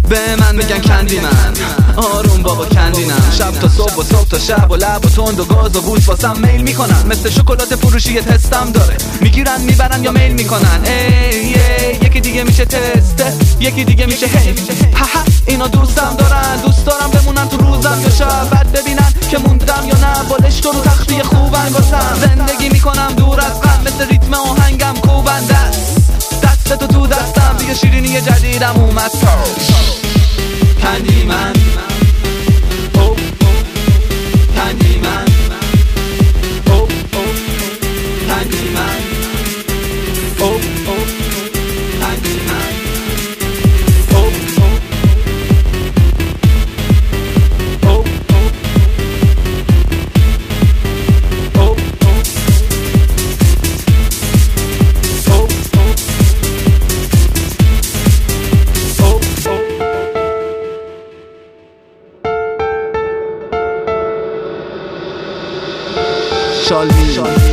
به من میگن کندی من آروم بابا کندینم، شب تا صبح و صبح تا شب و لب و تند و گاز و بوس واسم میل میکنن، مثل شکلات فروشی یه تستم داره، میگیرن میبرن یا میل میکنن. یکی دیگه میشه تسته، یکی دیگه میشه هی. اینا دوستم دارن، دوست دارم بمونن تو روزم یا شب، بعد ببینن که موندم یا نه، بالش تو رو تختی خوبن واسم. زندگی میکنم دور از غم، مثل ریتم آهنگم کوبنده است، دست تو دستم، دیگه شیرینی جدیدم اومد. کندی من کندی من کندی من کندی من شالمی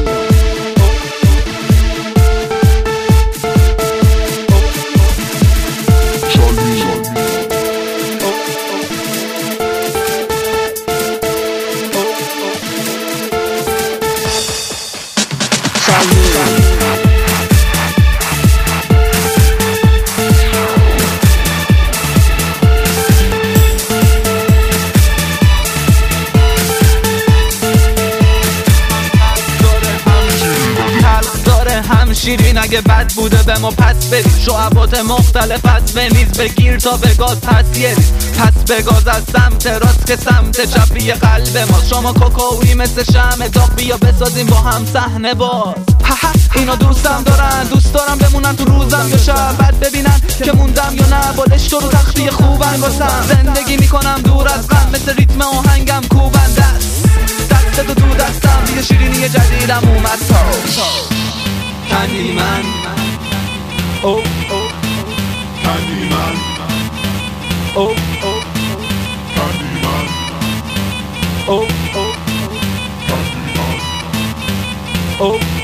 شیرین اگه بد بوده به ما پس بدید، شعبات مختلف از بمیز بگیر تا به گاز پس یه پس به گاز از سمت راست که سمت چپی قلب ما، شما کوکویی مثل شمع داغ، بیا بسازیم با هم صحنه باز. اینا دوستم دارن، دوست دارم بمونن تو روزم یا شب، بعد ببینن که موندم یا نه، بالش تو رو تختی خوبن واسم. زندگی میکنم دور از غم، مثل ریتم آهنگم کوبنده است، دست تو دستم، دیگه شیرینی جدیدم اومد. کندی من کندی من کندی من oh